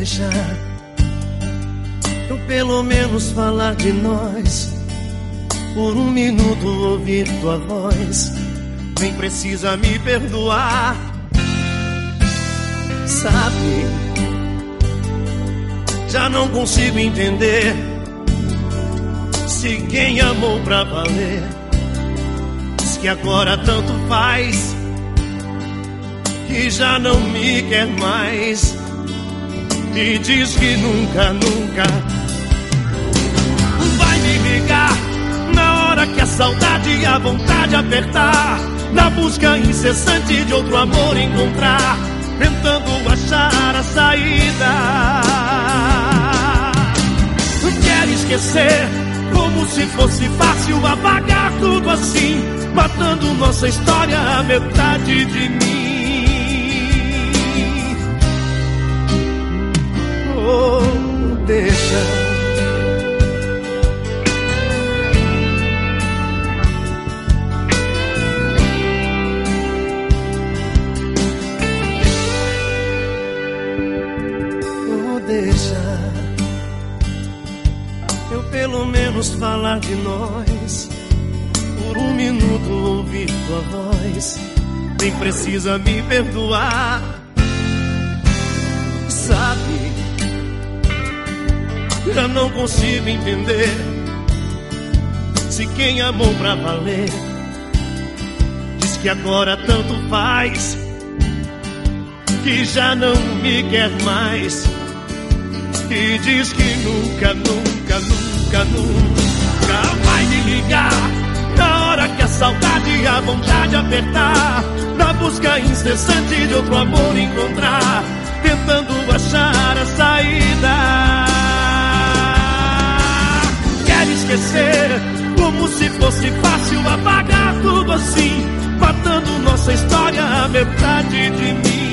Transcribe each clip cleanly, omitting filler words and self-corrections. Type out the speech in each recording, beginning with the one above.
deixa eu pelo menos falar de nós. Por um minuto ouvir tua voz. Nem precisa me perdoar. Sabe, já não consigo entender se quem amou pra valer diz que agora tanto faz, que já não me quer mais, e diz que nunca, nunca vai me ligar na hora que a saudade e a vontade apertar, na busca incessante de outro amor encontrar, tentando achar a saída. Quer esquecer como se fosse fácil apagar tudo assim, matando nossa história a metade de mim. Oh, deixa. Deixa eu pelo menos falar de nós. Por um minuto ouvir tua voz. Nem precisa me perdoar. Sabe, já não consigo entender se quem amou pra valer diz que agora tanto faz, que já não me quer mais, e diz que nunca, nunca, nunca, nunca vai me ligar na hora que a saudade e a vontade apertar, na busca incessante de outro amor encontrar, tentando achar a saída. Quer esquecer como se fosse fácil apagar tudo assim, matando nossa história a metade de mim.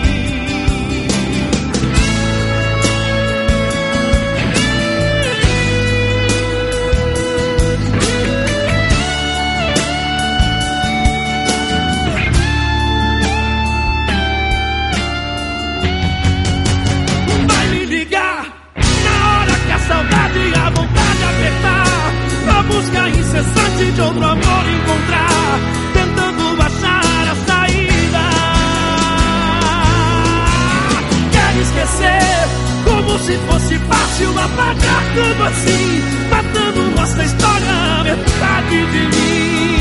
Busca incessante de outro amor encontrar, tentando achar a saída. Quer esquecer como se fosse fácil apagar tudo assim, matando nossa história a metade de mim.